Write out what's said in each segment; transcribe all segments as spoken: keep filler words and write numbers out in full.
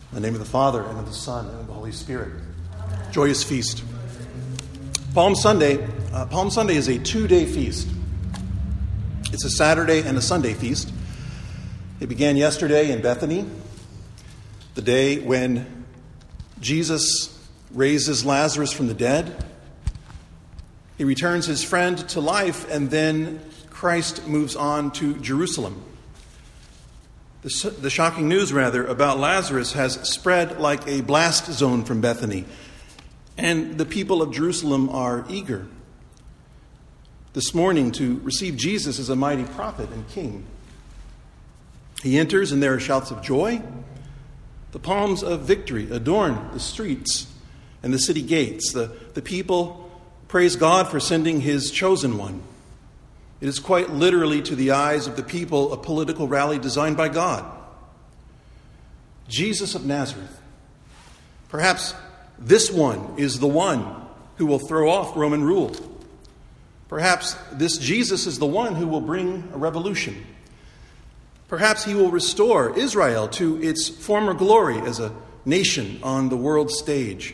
In the name of the Father, and of the Son, and of the Holy Spirit. Amen. Joyous feast. Palm Sunday. Uh, Palm Sunday is a two-day feast. It's a Saturday and a Sunday feast. It began yesterday in Bethany, the day when Jesus raises Lazarus from the dead. He returns his friend to life, and then Christ moves on to Jerusalem. The, the shocking news, rather, about Lazarus has spread like a blast zone from Bethany, and the people of Jerusalem are eager this morning to receive Jesus as a mighty prophet and king. He enters, and there are shouts of joy. The palms of victory adorn the streets and the city gates. The, the people praise God for sending his chosen one. It is quite literally, to the eyes of the people, a political rally designed by God. Jesus of Nazareth. Perhaps this one is the one who will throw off Roman rule. Perhaps this Jesus is the one who will bring a revolution. Perhaps he will restore Israel to its former glory as a nation on the world stage.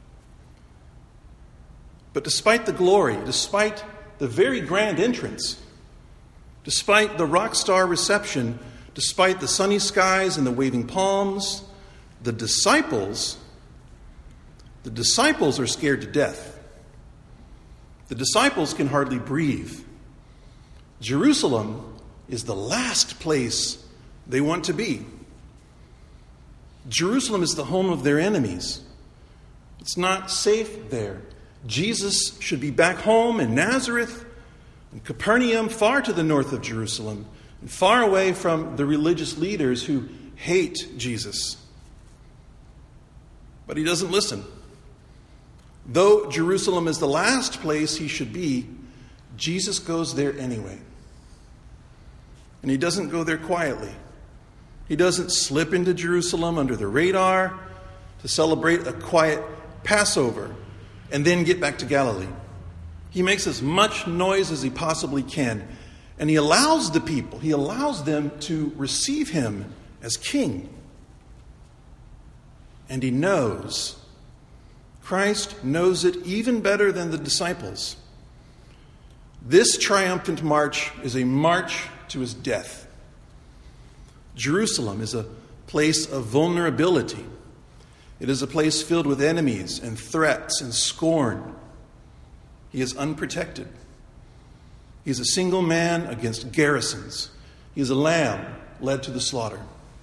But despite the glory, despite the very grand entrance, despite the rock star reception, despite the sunny skies and the waving palms, the disciples, the disciples are scared to death. The disciples can hardly breathe. Jerusalem is the last place they want to be. Jerusalem is the home of their enemies. It's not safe there. Jesus should be back home in Nazareth, in Capernaum, far to the north of Jerusalem, and far away from the religious leaders who hate Jesus. But he doesn't listen. Though Jerusalem is the last place he should be, Jesus goes there anyway. And he doesn't go there quietly. He doesn't slip into Jerusalem under the radar to celebrate a quiet Passover and then get back to Galilee. He makes as much noise as he possibly can, and he allows the people, he allows them to receive him as king. And he knows, Christ knows it even better than the disciples. This triumphant march is a march to his death. Jerusalem is a place of vulnerability. It is a place filled with enemies and threats and scorn. He is unprotected. He is a single man against garrisons. He is a lamb led to the slaughter.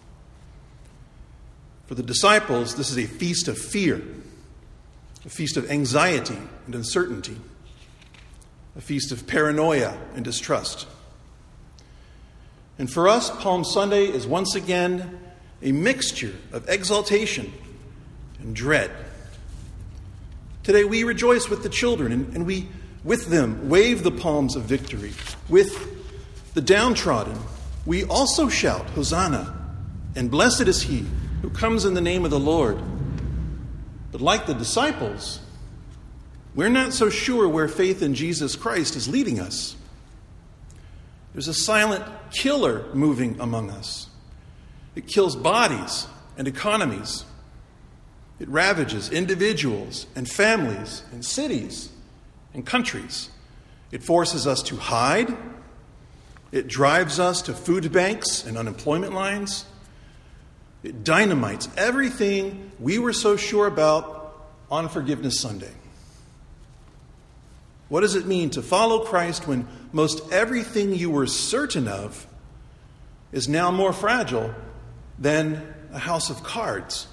For the disciples, this is a feast of fear, a feast of anxiety and uncertainty, a feast of paranoia and distrust. And for us, Palm Sunday is once again a mixture of exaltation and dread. Today we rejoice with the children, and, and we, with them, wave the palms of victory. With the downtrodden, we also shout, Hosanna, and blessed is he who comes in the name of the Lord. But like the disciples, we're not so sure where faith in Jesus Christ is leading us. There's a silent killer moving among us. It kills bodies and economies. It ravages individuals and families and cities and countries. It forces us to hide. It drives us to food banks and unemployment lines. It dynamites everything we were so sure about on Forgiveness Sunday. What does it mean to follow Christ when most everything you were certain of is now more fragile than a house of cards?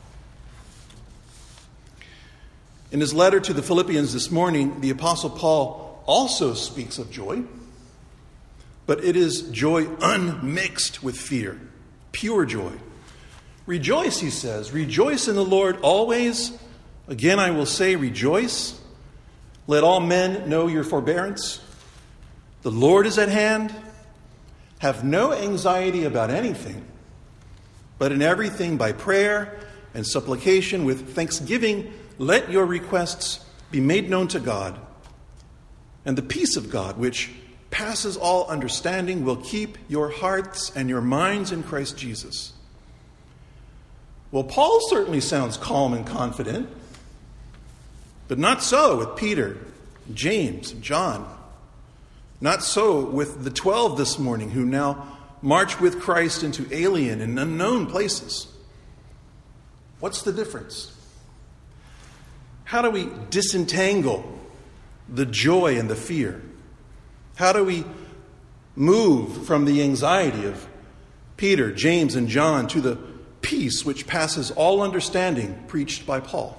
In his letter to the Philippians this morning, the Apostle Paul also speaks of joy, but it is joy unmixed with fear, pure joy. Rejoice, he says, rejoice in the Lord always. Again, I will say rejoice. Let all men know your forbearance. The Lord is at hand. Have no anxiety about anything, but in everything by prayer and supplication with thanksgiving, let your requests be made known to God. And the peace of God, which passes all understanding, will keep your hearts and your minds in Christ Jesus. Well, Paul certainly sounds calm and confident, but not so with Peter, James, and John. Not so with the twelve this morning who now march with Christ into alien and unknown places. What's the difference? How do we disentangle the joy and the fear? How do we move from the anxiety of Peter, James, and John to the peace which passes all understanding preached by Paul?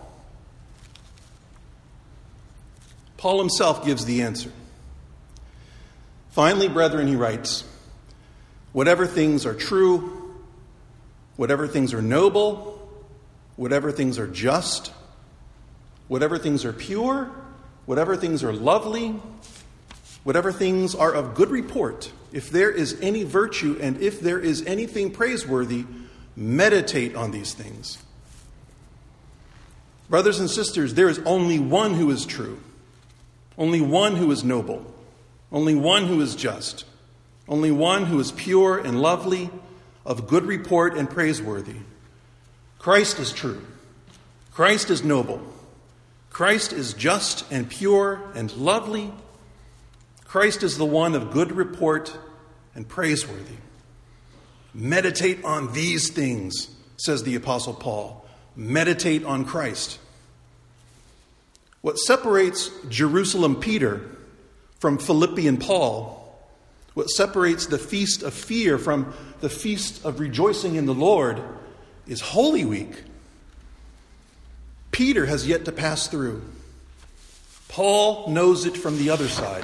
Paul himself gives the answer. Finally, brethren, he writes, whatever things are true, whatever things are noble, whatever things are just, whatever things are pure, whatever things are lovely, whatever things are of good report, if there is any virtue and if there is anything praiseworthy, meditate on these things. Brothers and sisters, there is only one who is true, only one who is noble, only one who is just, only one who is pure and lovely, of good report and praiseworthy. Christ is true. Christ is noble. Christ is just and pure and lovely. Christ is the one of good report and praiseworthy. Meditate on these things, says the Apostle Paul. Meditate on Christ. What separates Jerusalem Peter from Philippian Paul, what separates the feast of fear from the feast of rejoicing in the Lord, is Holy Week. Peter has yet to pass through. Paul knows it from the other side.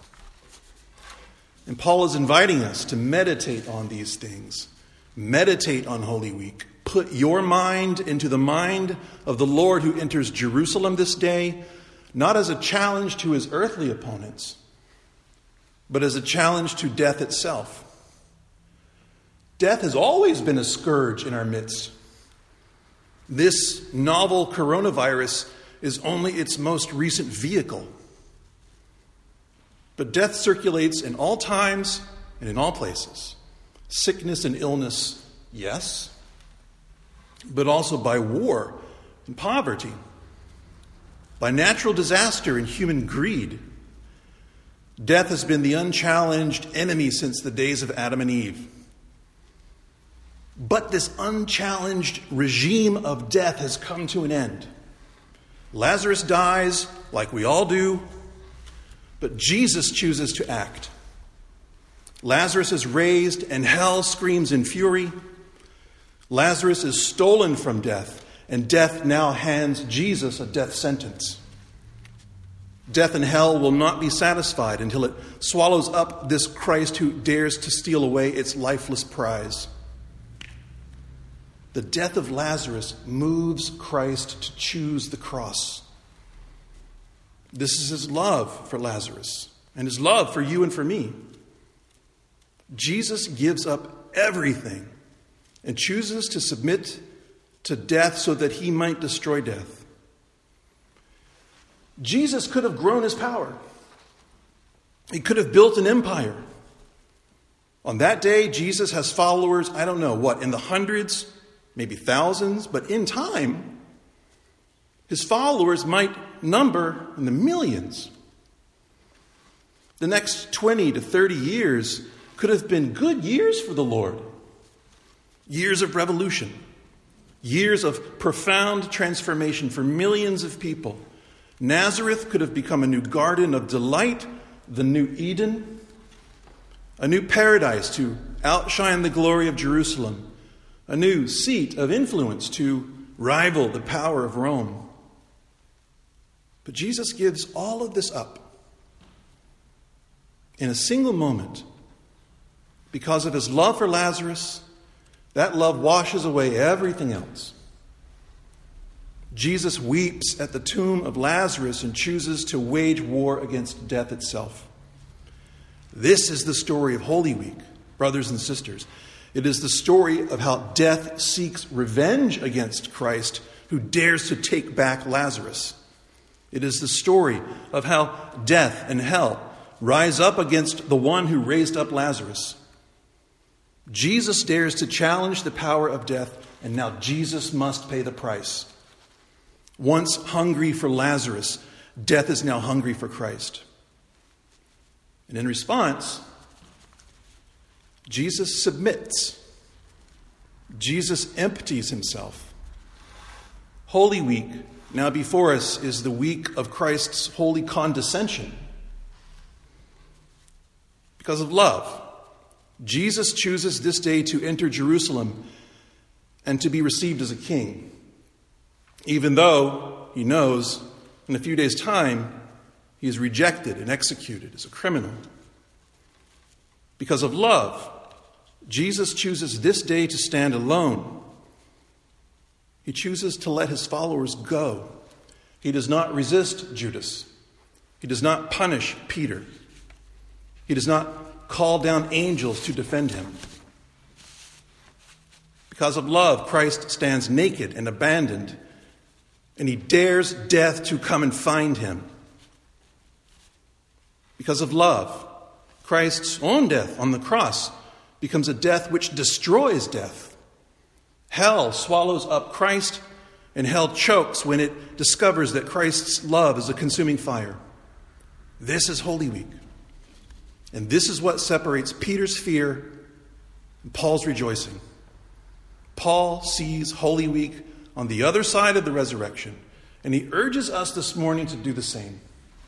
And Paul is inviting us to meditate on these things. Meditate on Holy Week. Put your mind into the mind of the Lord who enters Jerusalem this day, not as a challenge to his earthly opponents, but as a challenge to death itself. Death has always been a scourge in our midst. This novel coronavirus is only its most recent vehicle. But death circulates in all times and in all places. Sickness and illness, yes, but also by war and poverty, by natural disaster and human greed. Death has been the unchallenged enemy since the days of Adam and Eve. But this unchallenged regime of death has come to an end. Lazarus dies, like we all do, but Jesus chooses to act. Lazarus is raised, and hell screams in fury. Lazarus is stolen from death, and death now hands Jesus a death sentence. Death and hell will not be satisfied until it swallows up this Christ who dares to steal away its lifeless prize. The death of Lazarus moves Christ to choose the cross. This is his love for Lazarus and his love for you and for me. Jesus gives up everything and chooses to submit to death so that he might destroy death. Jesus could have grown his power. He could have built an empire. On that day, Jesus has followers, I don't know what, in the hundreds, maybe thousands, but in time, his followers might number in the millions. The next twenty to thirty years could have been good years for the Lord. Years of revolution. Years of profound transformation for millions of people. Nazareth could have become a new garden of delight, the new Eden, a new paradise to outshine the glory of Jerusalem, a new seat of influence to rival the power of Rome. But Jesus gives all of this up in a single moment because of his love for Lazarus. That love washes away everything else. Jesus weeps at the tomb of Lazarus and chooses to wage war against death itself. This is the story of Holy Week, brothers and sisters. It is the story of how death seeks revenge against Christ, who dares to take back Lazarus. It is the story of how death and hell rise up against the one who raised up Lazarus. Jesus dares to challenge the power of death and now Jesus must pay the price. Once hungry for Lazarus, death is now hungry for Christ. And in response, Jesus submits. Jesus empties himself. Holy Week, now before us, is the week of Christ's holy condescension. Because of love, Jesus chooses this day to enter Jerusalem and to be received as a king, even though he knows in a few days' time he is rejected and executed as a criminal. Because of love, Jesus chooses this day to stand alone. He chooses to let his followers go. He does not resist Judas. He does not punish Peter. He does not call down angels to defend him. Because of love, Christ stands naked and abandoned, and he dares death to come and find him. Because of love, Christ's own death on the cross becomes a death which destroys death. Hell swallows up Christ, and hell chokes when it discovers that Christ's love is a consuming fire. This is Holy Week. And this is what separates Peter's fear and Paul's rejoicing. Paul sees Holy Week on the other side of the resurrection, and he urges us this morning to do the same.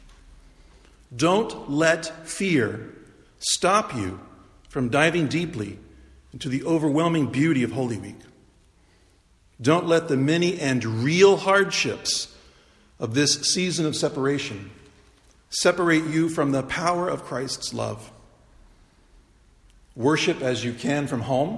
Don't let fear stop you from diving deeply into the overwhelming beauty of Holy Week. Don't let the many and real hardships of this season of separation separate you from the power of Christ's love. Worship as you can from home.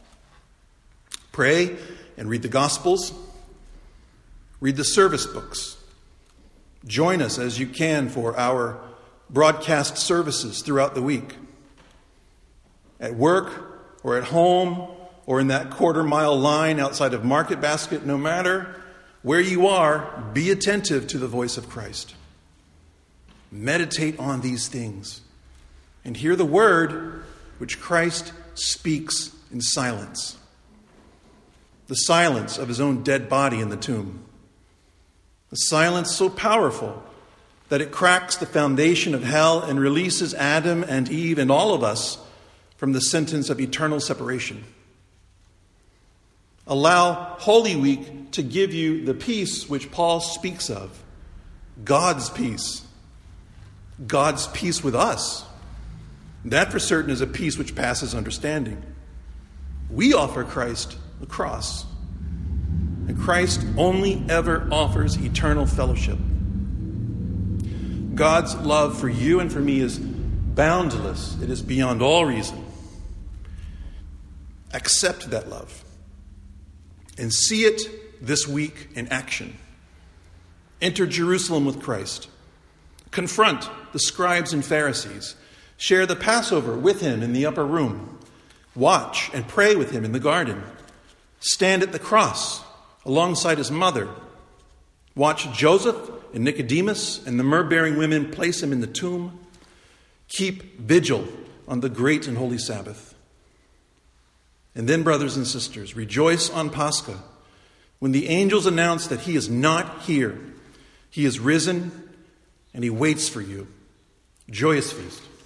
Pray and read the Gospels. Read the service books. Join us as you can for our broadcast services throughout the week. At work or at home or in that quarter mile line outside of Market Basket, no matter where you are, be attentive to the voice of Christ. Meditate on these things and hear the word which Christ speaks in silence. The silence of his own dead body in the tomb. The silence so powerful that it cracks the foundation of hell and releases Adam and Eve and all of us from the sentence of eternal separation. Allow Holy Week to give you the peace which Paul speaks of. God's peace. God's peace with us. That for certain is a peace which passes understanding. We offer Christ the cross. And Christ only ever offers eternal fellowship. God's love for you and for me is boundless. It is beyond all reason. Accept that love and see it this week in action. Enter Jerusalem with Christ. Confront the scribes and Pharisees. Share the Passover with him in the upper room. Watch and pray with him in the garden. Stand at the cross alongside his mother. Watch Joseph and Nicodemus and the myrrh-bearing women place him in the tomb. Keep vigil on the great and holy Sabbath. And then, brothers and sisters, rejoice on Pascha when the angels announce that he is not here. He is risen and he waits for you. Joyous feast.